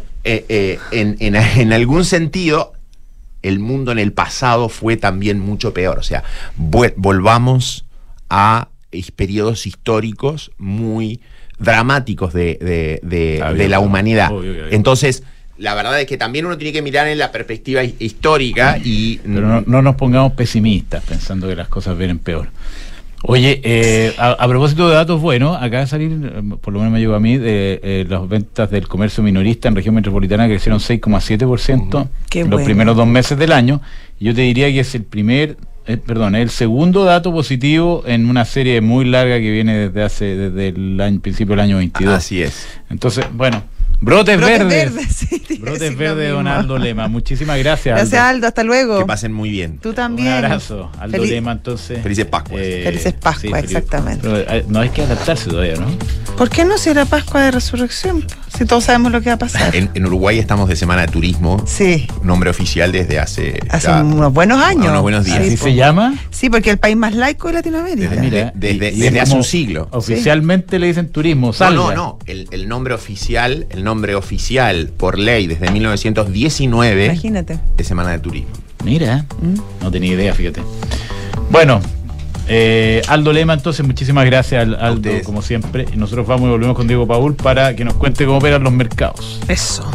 en algún sentido el mundo en el pasado fue también mucho peor. O sea, volvamos a periodos históricos muy dramáticos de la humanidad. Obvio. Entonces, la verdad es que también uno tiene que mirar en la perspectiva histórica y... Pero no nos pongamos pesimistas pensando que las cosas vienen peor. Oye, a propósito de datos buenos, acaba de salir, por lo menos me llegó a mí, de las ventas del comercio minorista en región metropolitana crecieron 6,7% los primeros 2 meses del año. Y yo te diría que es el segundo dato positivo en una serie muy larga que viene desde el principio del año 22. Así es. Entonces, bueno, brotes verdes. Brotes verdes, don Aldo Lema. Muchísimas gracias, Aldo. Gracias, Aldo. Hasta luego. Que pasen muy bien. Tú también. Un abrazo, Aldo Lema, entonces. Felices Pascuas. Felices Pascuas, sí, exactamente. Pero, no hay que adaptarse todavía, ¿no? ¿Por qué no, si era Pascua de Resurrección? Si todos sabemos lo que va a pasar. En Uruguay estamos de Semana de Turismo. Sí. Nombre oficial desde hace unos buenos años. Unos buenos días. ¿Así se llama? Sí, porque es el país más laico de Latinoamérica. Desde hace un siglo. Oficialmente le dicen turismo. No. El nombre oficial por ley desde 1919. Imagínate. De Semana de Turismo. Mira, no tenía idea, fíjate. Bueno, Aldo Lema, entonces, muchísimas gracias, Aldo, como siempre. Y nosotros vamos y volvemos con Diego Paul para que nos cuente cómo operan los mercados. Eso.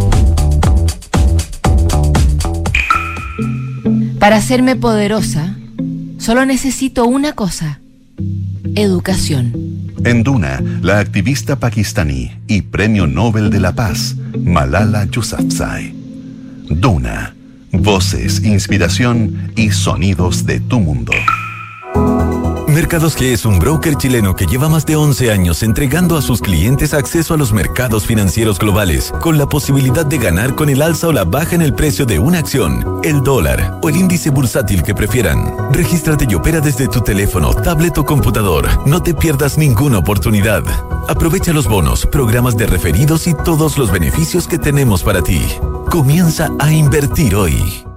Para hacerme poderosa, solo necesito una cosa: educación. En Duna, la activista pakistaní y Premio Nobel de la Paz, Malala Yousafzai. Duna, voces, inspiración y sonidos de tu mundo. Mercados G es un broker chileno que lleva más de 11 años entregando a sus clientes acceso a los mercados financieros globales, con la posibilidad de ganar con el alza o la baja en el precio de una acción, el dólar o el índice bursátil que prefieran. Regístrate y opera desde tu teléfono, tablet o computador. No te pierdas ninguna oportunidad. Aprovecha los bonos, programas de referidos y todos los beneficios que tenemos para ti. Comienza a invertir hoy.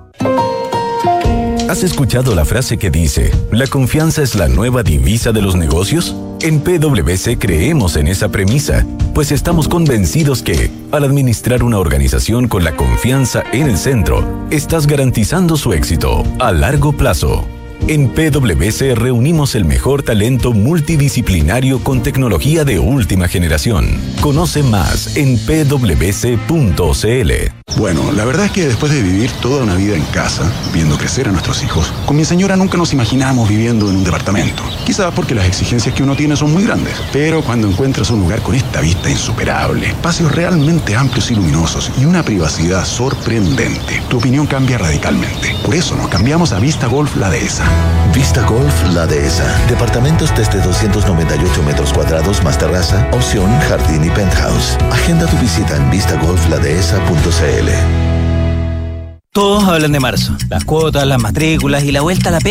¿Has escuchado la frase que dice, la confianza es la nueva divisa de los negocios? En PwC creemos en esa premisa, pues estamos convencidos que, al administrar una organización con la confianza en el centro, estás garantizando su éxito a largo plazo. En PwC reunimos el mejor talento multidisciplinario con tecnología de última generación. Conoce más en pwc.cl. Bueno, la verdad es que después de vivir toda una vida en casa, viendo crecer a nuestros hijos, con mi señora nunca nos imaginábamos viviendo en un departamento. Quizás porque las exigencias que uno tiene son muy grandes. Pero cuando encuentras un lugar con esta vista insuperable, espacios realmente amplios y luminosos y una privacidad sorprendente, tu opinión cambia radicalmente. Por eso nos cambiamos a Vista Golf La Dehesa. Vista Golf La Dehesa. Departamentos desde 298 metros cuadrados más terraza, opción, jardín y penthouse. Agenda tu visita en vistagolfladehesa.cl. Todos hablan de marzo, las cuotas, las matrículas y la vuelta a la pega.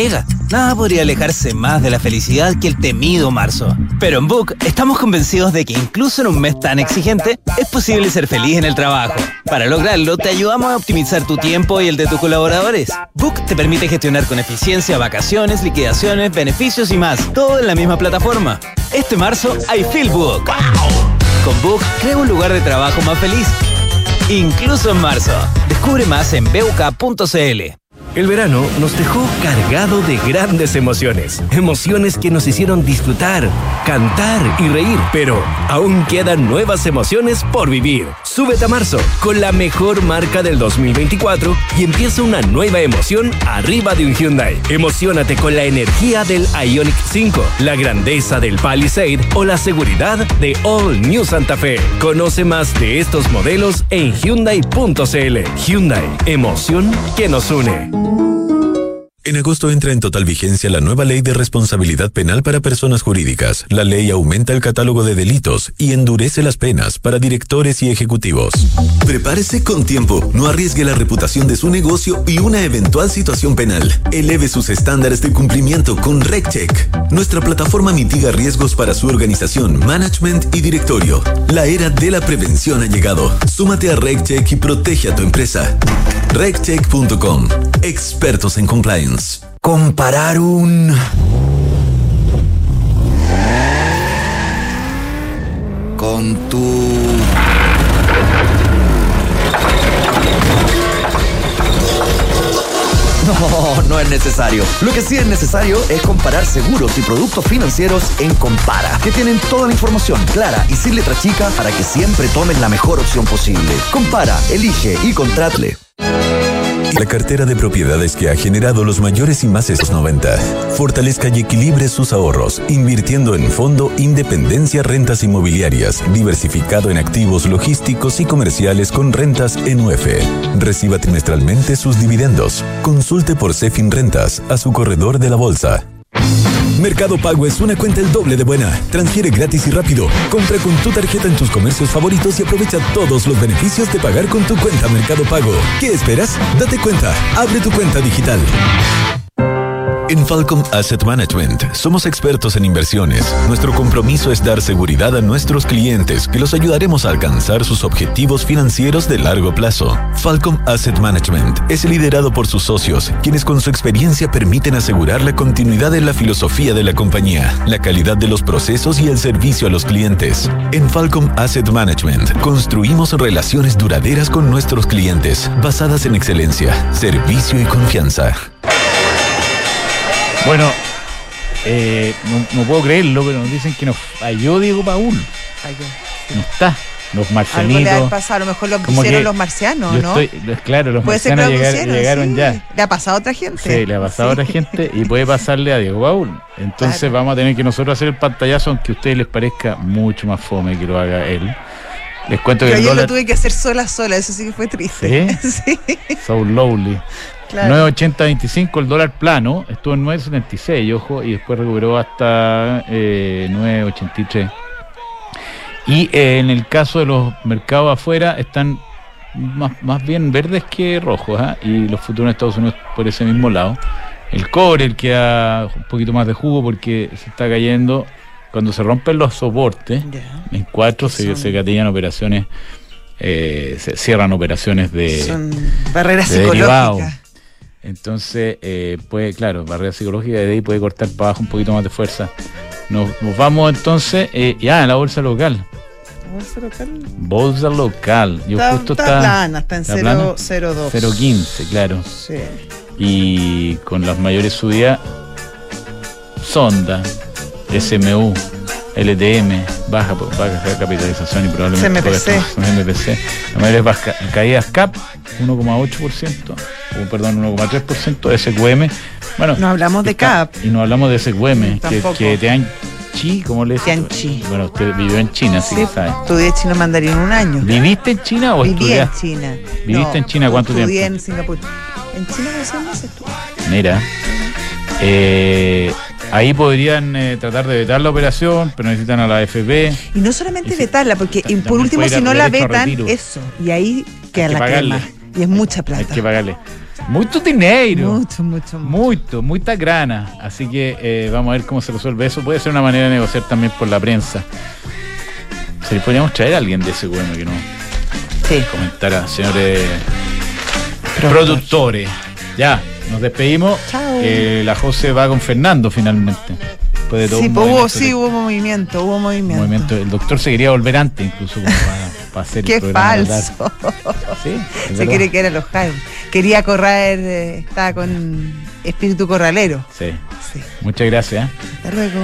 Nada podría alejarse más de la felicidad que el temido marzo. Pero en Book estamos convencidos de que incluso en un mes tan exigente, es posible ser feliz en el trabajo. Para lograrlo, te ayudamos a optimizar tu tiempo y el de tus colaboradores. Book te permite gestionar con eficiencia vacaciones, liquidaciones, beneficios y más, todo en la misma plataforma. Este marzo, I Feel Book. Con Book, crea un lugar de trabajo más feliz. Incluso en marzo. Descubre más en buk.cl. El verano nos dejó cargado de grandes emociones. Emociones que nos hicieron disfrutar, cantar y reír. Pero aún quedan nuevas emociones por vivir. Súbete a marzo con la mejor marca del 2024 y empieza una nueva emoción arriba de un Hyundai. Emociónate con la energía del Ioniq 5, la grandeza del Palisade o la seguridad de All New Santa Fe. Conoce más de estos modelos en Hyundai.cl. Hyundai, emoción que nos une. En agosto entra en total vigencia la nueva ley de responsabilidad penal para personas jurídicas. La ley aumenta el catálogo de delitos y endurece las penas para directores y ejecutivos. Prepárese con tiempo, no arriesgue la reputación de su negocio y una eventual situación penal. Eleve sus estándares de cumplimiento con RegCheck. Nuestra plataforma mitiga riesgos para su organización, management y directorio. La era de la prevención ha llegado. Súmate a RegCheck y protege a tu empresa. RegCheck.com. Expertos en compliance. Comparar con tu... No es necesario. Lo que sí es necesario es comparar seguros y productos financieros en Compara, que tienen toda la información clara y sin letra chica para que siempre tomes la mejor opción posible. Compara, elige y contrátale. La cartera de propiedades que ha generado los mayores y más estos 90. Fortalezca y equilibre sus ahorros, invirtiendo en Fondo Independencia Rentas Inmobiliarias, diversificado en activos logísticos y comerciales con rentas en UF. Reciba trimestralmente sus dividendos. Consulte por Cefin Rentas a su corredor de la bolsa. Mercado Pago es una cuenta el doble de buena. Transfiere gratis y rápido. Compra con tu tarjeta en tus comercios favoritos y aprovecha todos los beneficios de pagar con tu cuenta Mercado Pago. ¿Qué esperas? Date cuenta. Abre tu cuenta digital. En Falcom Asset Management somos expertos en inversiones. Nuestro compromiso es dar seguridad a nuestros clientes, que los ayudaremos a alcanzar sus objetivos financieros de largo plazo. Falcom Asset Management es liderado por sus socios, quienes con su experiencia permiten asegurar la continuidad de la filosofía de la compañía, la calidad de los procesos y el servicio a los clientes. En Falcom Asset Management construimos relaciones duraderas con nuestros clientes, basadas en excelencia, servicio y confianza. Bueno, no puedo creerlo, pero nos dicen que nos falló Diego Paul. No está. Los marcianitos. Algo le ha pasado, a lo mejor lo pusieron los marcianos, ¿no? Claro, los marcianos llegaron sí. Ya. Le ha pasado a otra gente. Sí, le ha pasado a otra gente y puede pasarle a Diego Paul. Entonces vamos a tener que nosotros hacer el pantallazo, aunque a ustedes les parezca mucho más fome que lo haga él. Les cuento que yo lo tuve que hacer sola, eso sí que fue triste. ¿Sí? So lonely. Claro. 9.80.25 el dólar plano, estuvo en 9.76, ojo, y después recuperó hasta 9.83. Y en el caso de los mercados afuera están más bien verdes que rojos, y los futuros en Estados Unidos por ese mismo lado. El cobre, el que da un poquito más de jugo porque se está cayendo. Cuando se rompen los soportes, en 4 se gatillan operaciones, se cierran operaciones son barreras de psicológicas. Derivado. Entonces, barrera psicológica, de ahí puede cortar para abajo un poquito más de fuerza. Nos vamos entonces, a la bolsa local. Bolsa local. Está plana, está en 0.02. 0.15, claro. Sí. Y con las mayores subidas, Sonda, SMU, LTM, baja capitalización y probablemente MPC. La mayoría es caídas CAP, 1,8%, SQM. Bueno, no hablamos de CAP. Y no hablamos de SQM, que Tianchi, ¿cómo le dice? Tianchi. Bueno, usted vivió en China, sí que sabe. Estudié chino mandarín un año. ¿Viviste en China o estudiaste? Viví en China. ¿Viviste en China cuánto tiempo? Estudié en Singapur. En China por 6 meses estuve. Mira. Ahí podrían tratar de vetar la operación, pero necesitan a la AFP. Y no solamente vetarla, porque por último, si no la vetan, eso. Y ahí queda la crema. Y es mucha plata. Hay que pagarle. Mucho dinero. Mucho. Mucha grana. Así que vamos a ver cómo se resuelve eso. Puede ser una manera de negociar también por la prensa. Si podríamos traer a alguien de ese bueno que no comentara, señores productores. Ya, nos despedimos. Chao. La José va con Fernando finalmente. Hubo movimiento. El doctor se quería volver antes, incluso como para hacer Qué el programa. falso. Sí, se quiere que era los Jaime. Quería correr, estaba con espíritu corralero. Sí. Muchas gracias. Hasta luego.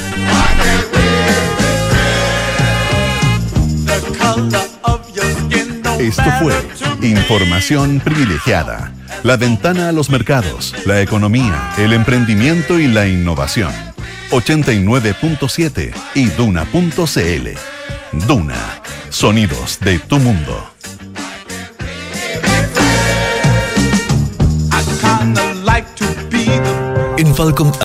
Esto fue Información Privilegiada. La ventana a los mercados, la economía, el emprendimiento y la innovación. 89.7 y Duna.cl. Duna. Sonidos de tu mundo. En Falcom